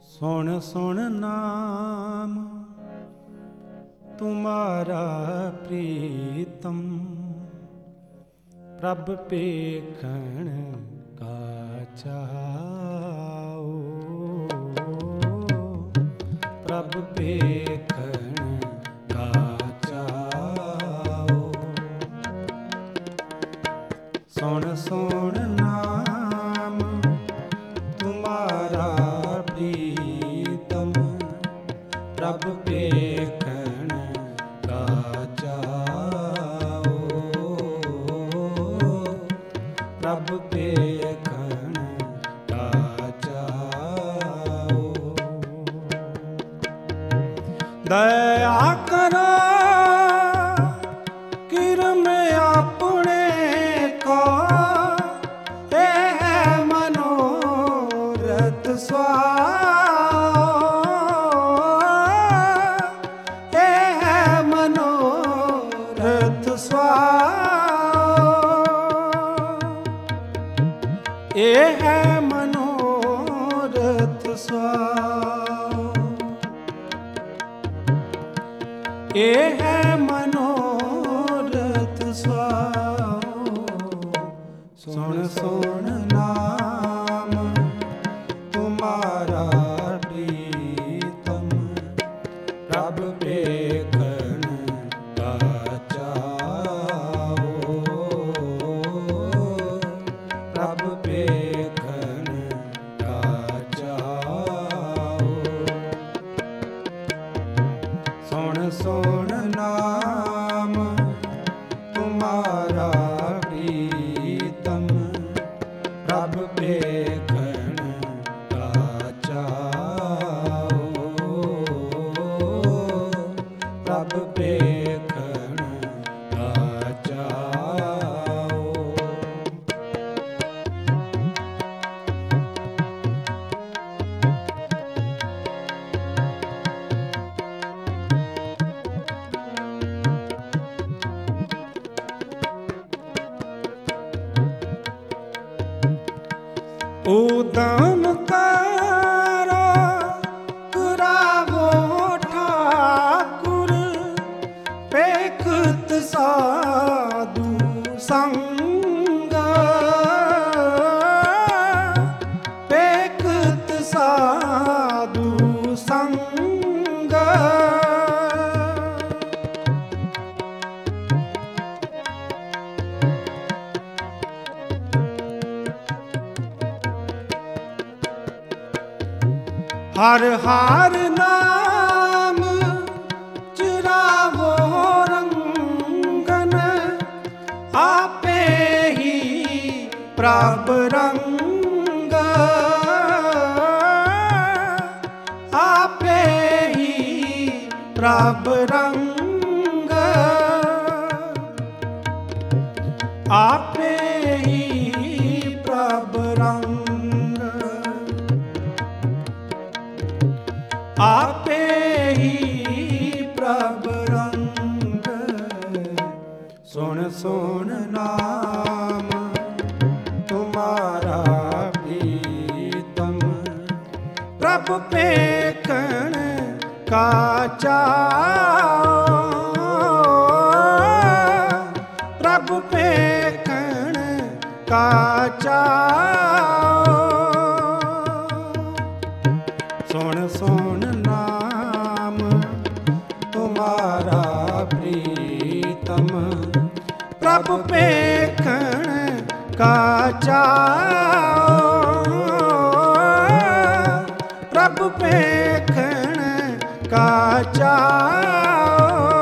सुन सुन नाम तुम्हारा प्रीतम, प्रभ पेखण का चाओ, प्रभ पेखण का चाओ। सुन सुन नाम तुम्हारा प्रीतम, प्रभ पेखण का चाओ, प्रभ पेखण का चाओ। दया करो किरम अपने को, ए मनोरथ मनोरथ ये है मनोरथ ये है मनोरथ सुन सुन नाम तुम्हारा प्रीतम, प्रभ पेखण का चाओ, प्रभ पेखण का चाओ। सुन सुन नाम तुम्हारा प्रीतम, प्रभ पेखण का चाओ, प्रभ पेखण का चाओ। उदम करो करावो ठाकुर, पेखत साधु संग, पेखत साधु संग। हर हर नाम चिरावो रंगन, आपे ही प्रभ रंग, आपे ही प्रभ रंग, आपे ही प्रभ रंग, आपे ही प्रभ रंग। सुन सुन नाम तुम्हारा प्रीतम, प्रभ पेखण का चाओ, प्रभ पेखण का चाओ। सुन सुन नाम तुम्हारा प्रीतम, प्रभ पेखण का चाओ, प्रभ पेखण का चाओ।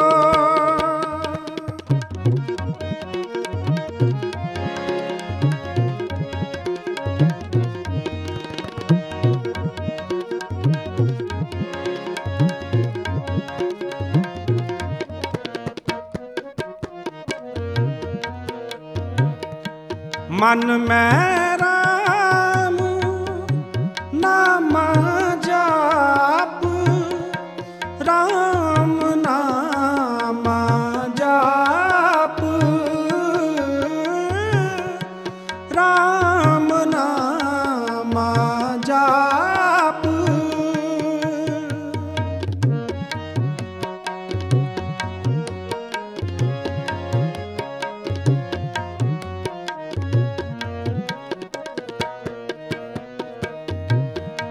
मन में राम नाम जाप, राम नाम जाप, राम नाम जाप।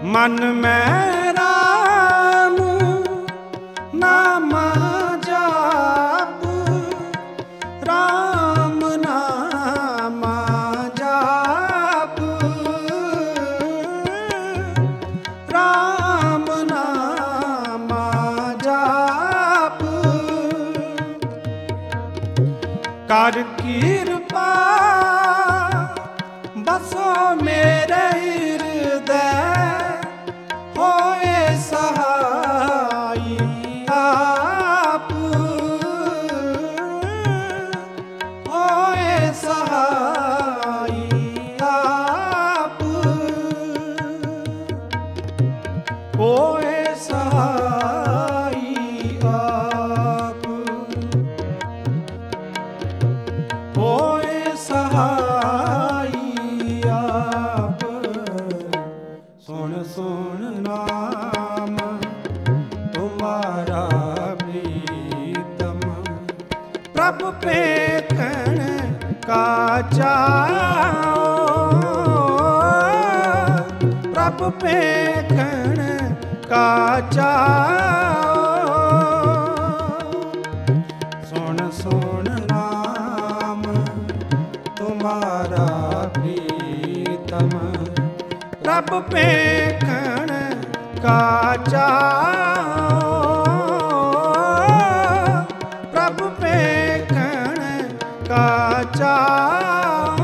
मन में राम नाम जाप, राम नाम जाप, राम नाम जाप। कर कृपा बसो मेरे हृदय, होए सहाई आप, होए सहाई आप, होए सहाई आप, होए सहाई आप। सुन सुन नाम तुम्हारा प्रीतम, प्रभु पेखण का चाओ, प्रभु पेखण का चाओ। सुन सुन नाम तुम्हारा प्रीतम, प्रभु पेखण का चाओ, प्रभु पेखण का चाओ।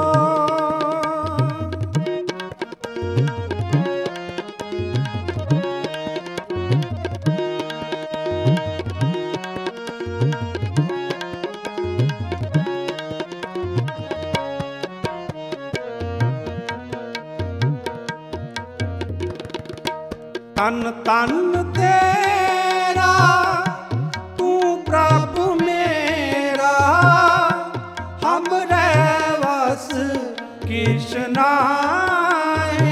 तन तन तेरा तू प्रभु मेरा, हमरे वस किस नाहीं,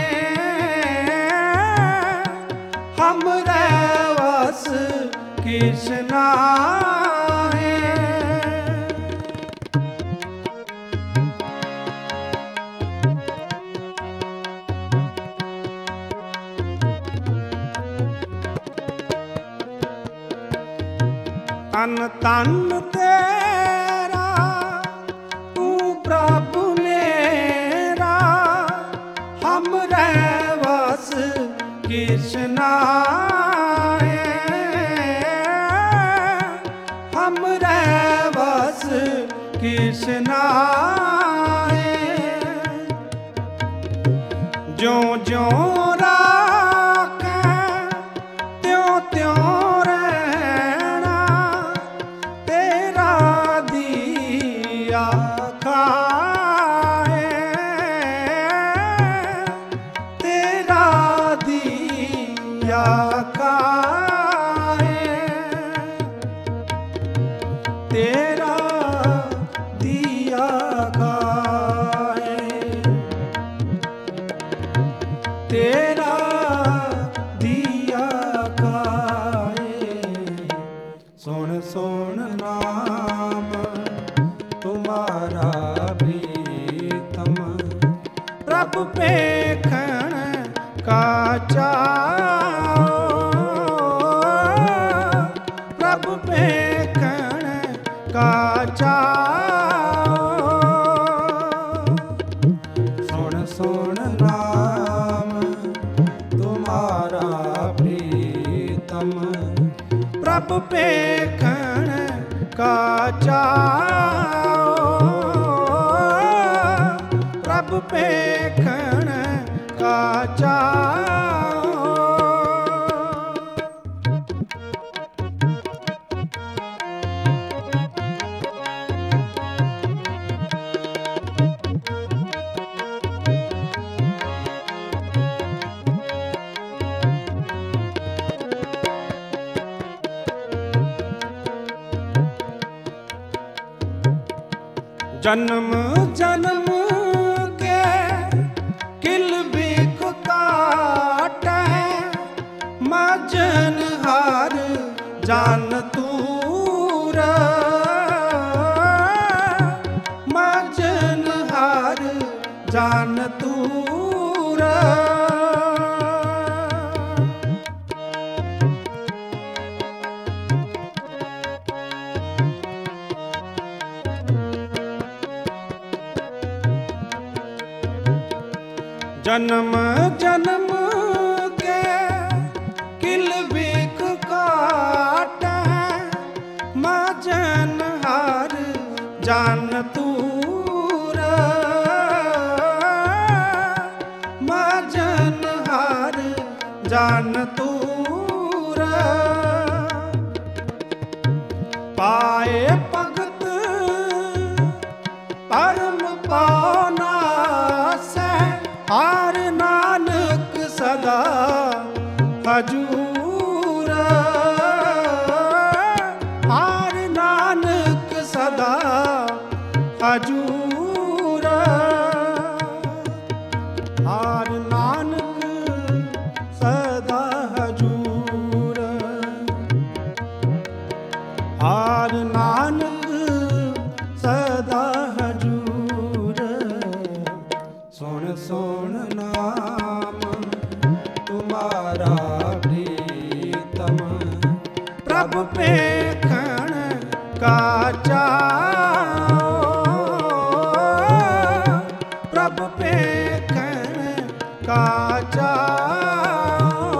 हमरे वस किस नाहीं। तन तन तेरा तू प्रभु मेरा, हमरे वस किस नाहीं, हमरे वस किस नाहीं। ज्यों ज्यों राखें त्यों त्यों रहना, तेरा दिया खाए, तेरा दिया खाए, तेरा दिया खाए, तेरा दिया खाए। सुन सुन नाम तुम्हारा प्रीतम, प्रभु पेखण का चाओ, प्रभु पेखण का चाओ। सुन सुन नाम तुम्हारा प्रीतम, प्रभु पेखण का चाओ, प्रभु पेखण का चाओ। जन्म जन्म के किल बिख काटे, मजन हार जान तूर, मजन हार जान तूर। जन्म जन्म के किल बिख काट है, माजन हार जान तूर, माजन हार जान तूर। पाए भगत परम पाना से, हार नानक सदा हजूर, हार नानक सदा हजूर, हार नानक सदा हजूर, हार नानक सदा हजूर। सुन सुन नाम तुम्हारा प्रीतम, प्रभु पेखण का चाओ, प्रभु पेखण का चाओ।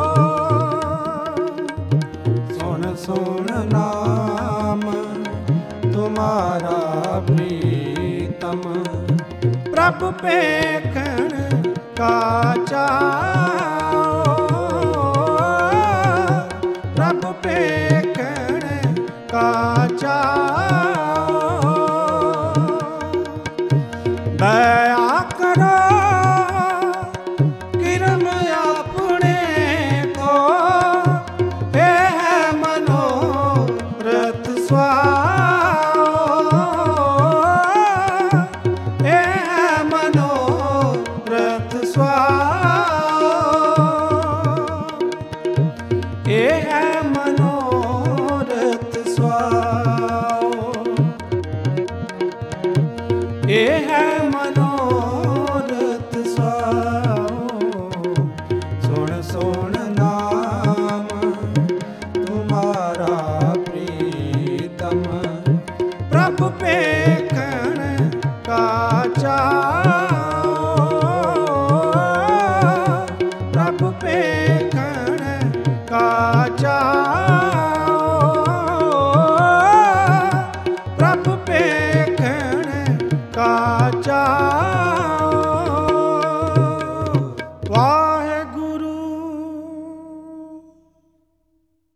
सुन सुन नाम तुम्हारा प्रीतम, प्रभु पेखण का चाओ, प्रभु पेखण का चाओ। दया करो किरम अपने को, हे मनोरथ स्वाओ, हे मनोरथ स्वाओ, हे मनोरथ स्वाओ, हे मनोरथ स्वाओ। सुन सुन नाम तुम्हारा प्रीतम, प्रभु पेखण का चाओ, प्रभु पेखण का चाओ, प्रभु पेखण का चाओ।